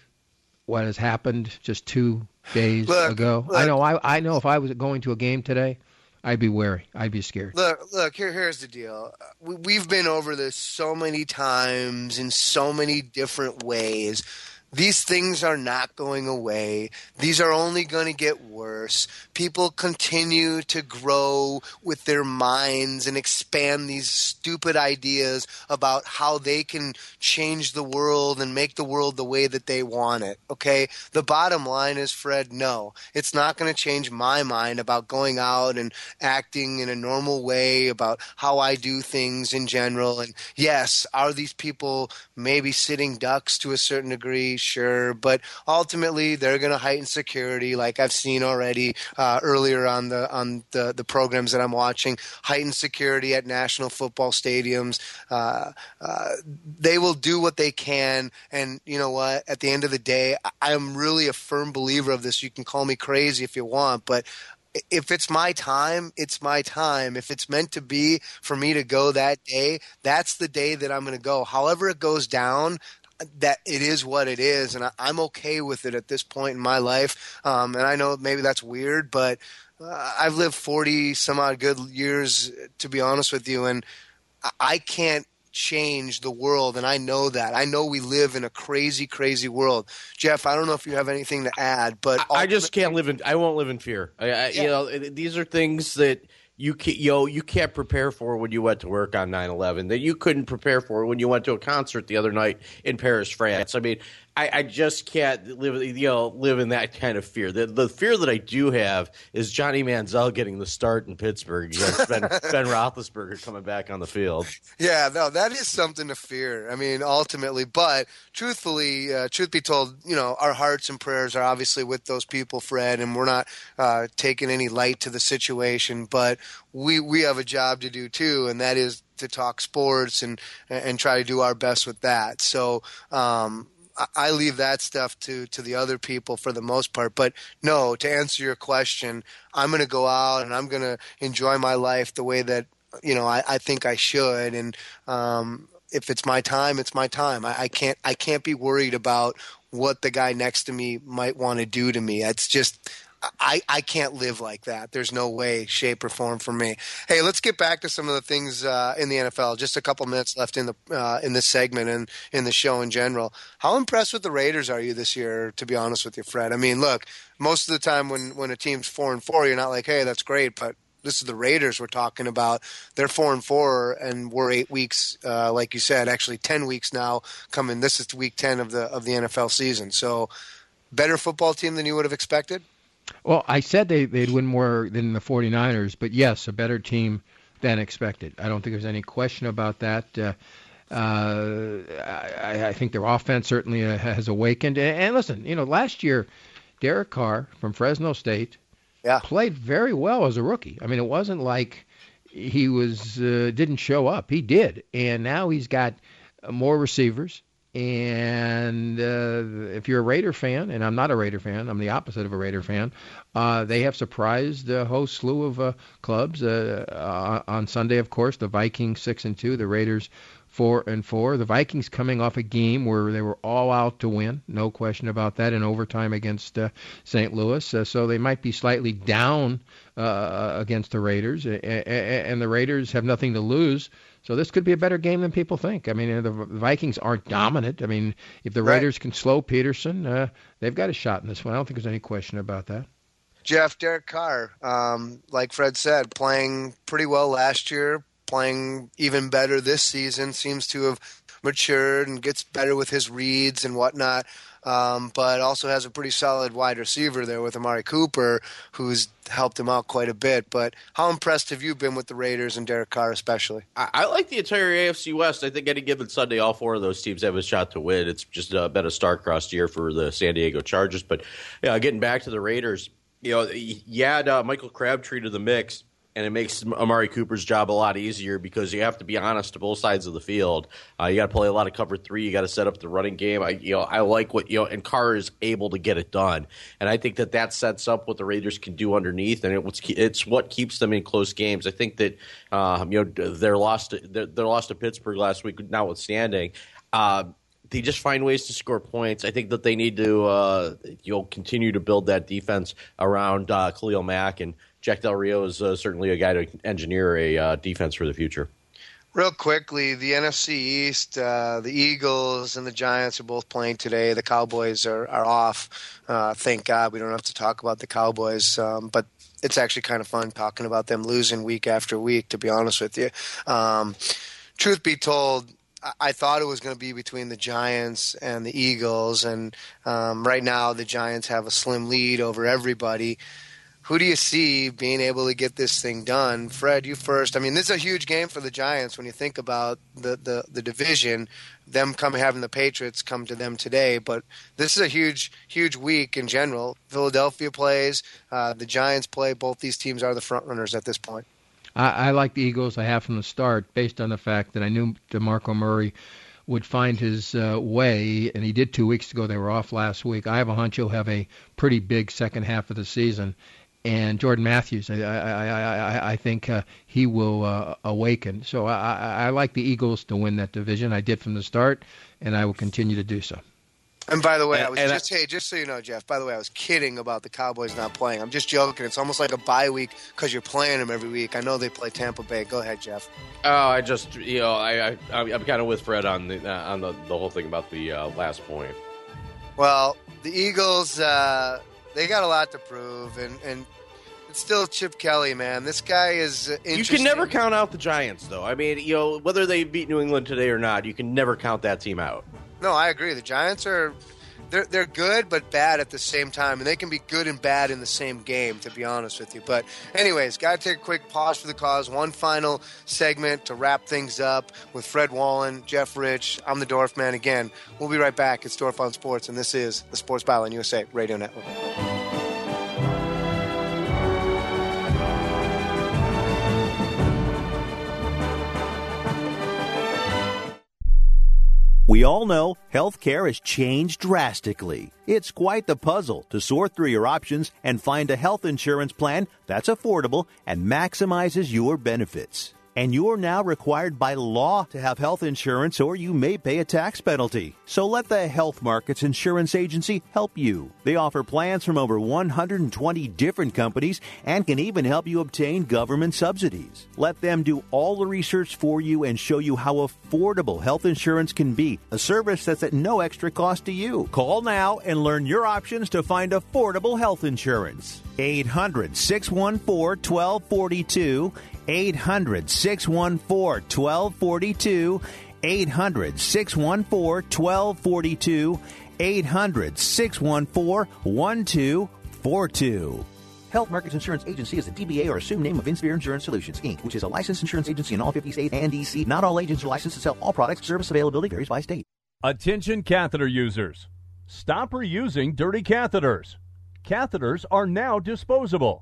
what has happened just two days look, ago. Look, I know I, I know if I was going to a game today, I'd be wary. I'd be scared. Look, look. Here, here's the deal. We, we've been over this so many times in so many different ways. These things are not going away. These are only going to get worse. People continue to grow with their minds and expand these stupid ideas about how they can change the world and make the world the way that they want it, okay? The bottom line is, Fred, no. It's not going to change my mind about going out and acting in a normal way, about how I do things in general. And yes, are these people maybe sitting ducks to a certain degree? Sure, but ultimately they're going to heighten security, like I've seen already uh, earlier on the on the, the programs that I'm watching. Heighten security at national football stadiums. Uh, uh, they will do what they can, and you know what? At the end of the day, I am really a firm believer of this. You can call me crazy if you want, but if it's my time, it's my time. If it's meant to be for me to go that day, that's the day that I'm going to go. However it goes down, that it is what it is, and I, I'm okay with it at this point in my life. Um, and I know maybe that's weird, but uh, I've lived forty some odd good years, to be honest with you, and I, I can't change the world, and I know that. I know we live in a crazy, crazy world. Jeff, I don't know if you have anything to add, but I, I just can't live in. I won't live in fear. I, I, yeah. You know, these are things that you can't, you know, you can't prepare for when you went to work on nine eleven, that you couldn't prepare for when you went to a concert the other night in Paris, France. I mean, I, I just can't live, you know, live in that kind of fear. The, the fear that I do have is Johnny Manziel getting the start in Pittsburgh against Ben, Ben Roethlisberger coming back on the field. Yeah, no, that is something to fear. I mean, ultimately, but truthfully, uh, truth be told, you know, our hearts and prayers are obviously with those people, Fred, and we're not uh, taking any light to the situation, but we we have a job to do too, and that is to talk sports and and try to do our best with that. So um, I, I leave that stuff to to the other people for the most part. But no, to answer your question, I'm going to go out and I'm going to enjoy my life the way that you know I, I think I should. And um, if it's my time, it's my time. I, I can't I can't be worried about what the guy next to me might want to do to me. It's just I, I can't live like that. There's no way, shape, or form for me. Hey, let's get back to some of the things uh, in the N F L. Just a couple minutes left in the uh, in this segment and in the show in general. How impressed with the Raiders are you this year, to be honest with you, Fred? I mean, look, most of the time when, when a team's four and four, you're not like, hey, that's great, but this is the Raiders we're talking about. They're four and four, and we're eight weeks, uh, like you said, actually ten weeks now coming. This is week ten of the of the N F L season. So, better football team than you would have expected? Well, I said they, they'd win more than the 49ers, but yes, a better team than expected. I don't think there's any question about that. Uh, uh, I, I think their offense certainly uh, has awakened. And, and listen, you know, last year, Derek Carr from Fresno State yeah. played very well as a rookie. I mean, it wasn't like he was uh, didn't show up. He did, and now he's got more receivers. And uh, if you're a Raider fan, and I'm not a Raider fan, I'm the opposite of a Raider fan, uh, they have surprised a whole slew of uh, clubs. Uh, uh, on Sunday, of course, the Vikings six and two, the Raiders four and four. The Vikings coming off a game where they were all out to win, no question about that, in overtime against uh, Saint Louis. Uh, so they might be slightly down uh, against the Raiders, a- a- and the Raiders have nothing to lose. So this could be a better game than people think. I mean, the Vikings aren't dominant. I mean, if the Raiders right. can slow Peterson, uh, they've got a shot in this one. I don't think there's any question about that. Jeff, Derek Carr, um, like Fred said, playing pretty well last year, playing even better this season, seems to have matured and gets better with his reads and whatnot, um, but also has a pretty solid wide receiver there with Amari Cooper, who's helped him out quite a bit. But how impressed have you been with the Raiders and Derek Carr especially? I, I like the entire A F C West. I think any given Sunday, all four of those teams have a shot to win. It's just uh, been a star-crossed year for the San Diego Chargers. But yeah, getting back to the Raiders, you know, you add uh, Michael Crabtree to the mix, and it makes Amari Cooper's job a lot easier because you have to be honest to both sides of the field. Uh, you got to play a lot of cover three. You got to set up the running game. I, you know, I like what you know, and Carr is able to get it done. And I think that that sets up what the Raiders can do underneath, and it, it's what keeps them in close games. I think that um, you know their loss to their, their loss to Pittsburgh last week, notwithstanding. Uh, They just find ways to score points. I think that they need to, uh, you know, continue to build that defense around uh, Khalil Mack, and Jack Del Rio is uh, certainly a guy to engineer a uh, defense for the future. Real quickly, the N F C East, uh, the Eagles and the Giants are both playing today. The Cowboys are, are off. Uh, thank God we don't have to talk about the Cowboys, um, but it's actually kind of fun talking about them losing week after week, to be honest with you. Um, truth be told, I thought it was going to be between the Giants and the Eagles, and um, right now the Giants have a slim lead over everybody. Who do you see being able to get this thing done? Fred, you first. I mean, this is a huge game for the Giants when you think about the, the, the division, them coming having the Patriots come to them today. But this is a huge, huge week in general. Philadelphia plays, uh, the Giants play. Both these teams are the front runners at this point. I, I like the Eagles. I have from the start, based on the fact that I knew DeMarco Murray would find his uh, way, and he did two weeks ago. They were off last week. I have a hunch he'll have a pretty big second half of the season. And Jordan Matthews, I, I, I, I think uh, he will uh, awaken. So I, I, I like the Eagles to win that division. I did from the start, and I will continue to do so. And by the way, and, I was and just I, hey, just so you know, Jeff. By the way, I was kidding about the Cowboys not playing. I'm just joking. It's almost like a bye week because you're playing them every week. I know they play Tampa Bay. Go ahead, Jeff. Oh, I just you know I, I I'm kind of with Fred on the uh, on the, the whole thing about the uh, last point. Well, the Eagles, uh, they got a lot to prove, and and. It's still Chip Kelly, man. This guy is uh, interesting. You can never count out the Giants, though. I mean, you know, whether they beat New England today or not, you can never count that team out. No, I agree. The Giants are they're they're good but bad at the same time, and they can be good and bad in the same game, to be honest with you. But anyways, got to take a quick pause for the cause. One final segment to wrap things up with Fred Wallen, Jeff Rich. I'm the Dorf Man again. We'll be right back. It's Dorf on Sports, and this is the Sports Byline U S A Radio Network. We all know healthcare has changed drastically. It's quite the puzzle to sort through your options and find a health insurance plan that's affordable and maximizes your benefits. And you're now required by law to have health insurance, or you may pay a tax penalty. So let the Health Markets Insurance Agency help you. They offer plans from over one hundred twenty different companies and can even help you obtain government subsidies. Let them do all the research for you and show you how affordable health insurance can be, a service that's at no extra cost to you. Call now and learn your options to find affordable health insurance. eight hundred, six one four, one two four two. eight hundred, six one four, one two four two. eight hundred, six one four, one two four two. eight hundred, six one four, one two four two. Health Markets Insurance Agency is a D B A or assumed name of Insphere Insurance Solutions, Incorporated, which is a licensed insurance agency in all fifty states and D C. Not all agents are licensed to sell all products. Service availability varies by state. Attention catheter users. Stop reusing dirty catheters. Catheters are now disposable.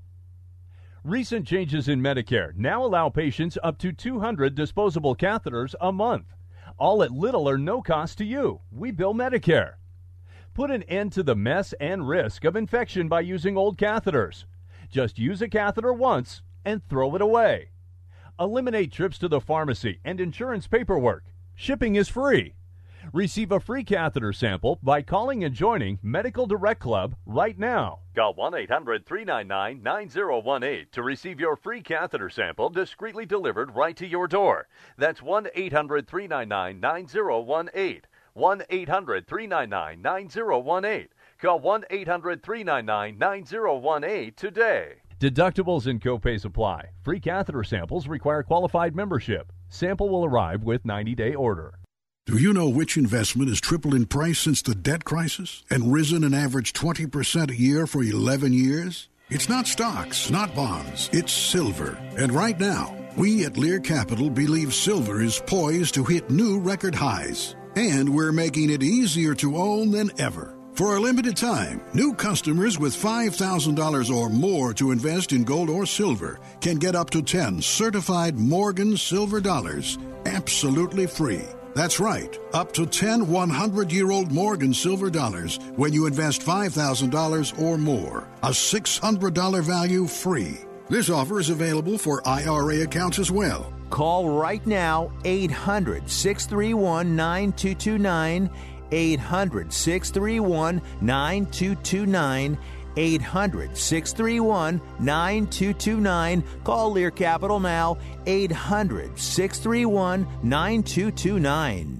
Recent changes in Medicare now allow patients up to two hundred disposable catheters a month, all at little or no cost to you. We bill Medicare. Put an end to the mess and risk of infection by using old catheters. Just use a catheter once and throw it away. Eliminate trips to the pharmacy and insurance paperwork. Shipping is free. Receive a free catheter sample by calling and joining Medical Direct Club right now. Call one eight hundred, three nine nine, nine zero one eight to receive your free catheter sample discreetly delivered right to your door. That's one eight hundred, three nine nine, nine zero one eight. one eight hundred, three nine nine, nine zero one eight. Call one eight hundred, three nine nine, nine zero one eight today. Deductibles and copays apply. Free catheter samples require qualified membership. Sample will arrive with ninety-day order. Do you know which investment has tripled in price since the debt crisis and risen an average twenty percent a year for eleven years? It's not stocks, not bonds. It's silver. And right now, we at Lear Capital believe silver is poised to hit new record highs. And we're making it easier to own than ever. For a limited time, new customers with five thousand dollars or more to invest in gold or silver can get up to ten certified Morgan silver dollars absolutely free. That's right, up to ten hundred-year-old Morgan silver dollars when you invest five thousand dollars or more. A six hundred dollars value free. This offer is available for I R A accounts as well. Call right now, eight hundred, six three one, nine two two nine, eight hundred, six three one, nine two two nine, eight hundred, six three one, nine two two nine. Call Lear Capital now, eight hundred, six three one, nine two two nine.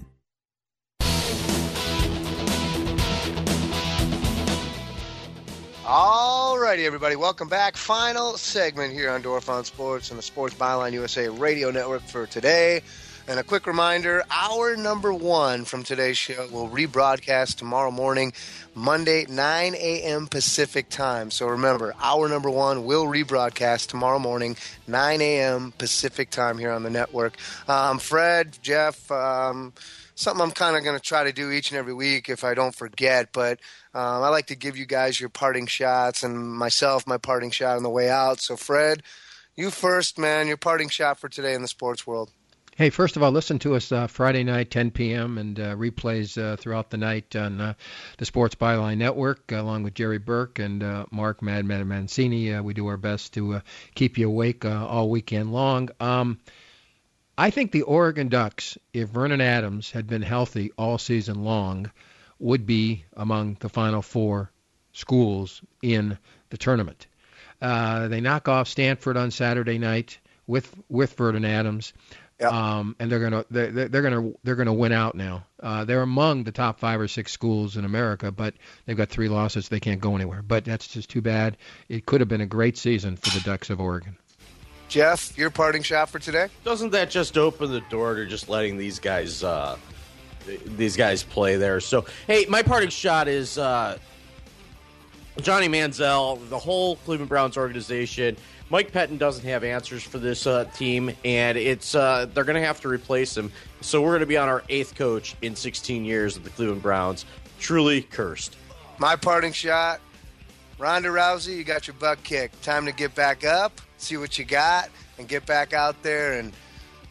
All righty, everybody. Welcome back. Final segment here on Dorf on Sports and the Sports Byline U S A Radio Network for today. And a quick reminder, hour number one from today's show will rebroadcast tomorrow morning, Monday, nine a.m. Pacific time. So remember, hour number one will rebroadcast tomorrow morning, nine a.m. Pacific time here on the network. Um, Fred, Jeff, um, something I'm kind of going to try to do each and every week if I don't forget, but um, I like to give you guys your parting shots and myself my parting shot on the way out. So Fred, you first, man, your parting shot for today in the sports world. Hey, first of all, listen to us uh, Friday night, ten p.m., and uh, replays uh, throughout the night on uh, the Sports Byline Network, uh, along with Jerry Burke and uh, Mark Mad Mad Mancini. Uh, we do our best to uh, keep you awake uh, all weekend long. Um, I think the Oregon Ducks, if Vernon Adams had been healthy all season long, would be among the Final Four schools in the tournament. Uh, they knock off Stanford on Saturday night with with Vernon Adams. Yep. Um, and they're gonna they're, they're gonna they're gonna win out now. Uh, they're among the top five or six schools in America, but they've got three losses. They can't go anywhere. But that's just too bad. It could have been a great season for the Ducks of Oregon. Jeff, your parting shot for today? Doesn't that just open the door to just letting these guys uh, these guys play there? So hey, my parting shot is uh, Johnny Manziel, the whole Cleveland Browns organization. Mike Pettin doesn't have answers for this uh, team, and it's uh, they're going to have to replace him. So we're going to be on our eighth coach in sixteen years of the Cleveland Browns. Truly cursed. My parting shot, Ronda Rousey, you got your butt kicked. Time to get back up, see what you got, and get back out there and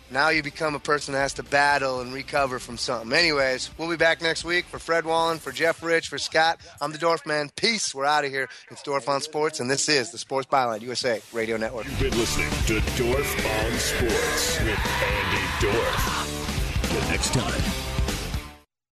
Now you become a person that has to battle and recover from something. Anyways, we'll be back next week. For Fred Wallen, for Jeff Rich, for Scott, I'm the Dorf Man. Peace. We're out of here. It's Dorf on Sports, and this is the Sports Byline U S A Radio Network. You've been listening to Dorf on Sports with Andy Dorf. Till next time.